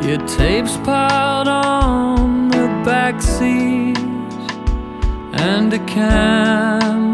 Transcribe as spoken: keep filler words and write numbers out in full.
Your tapes piled on the back seat and a camera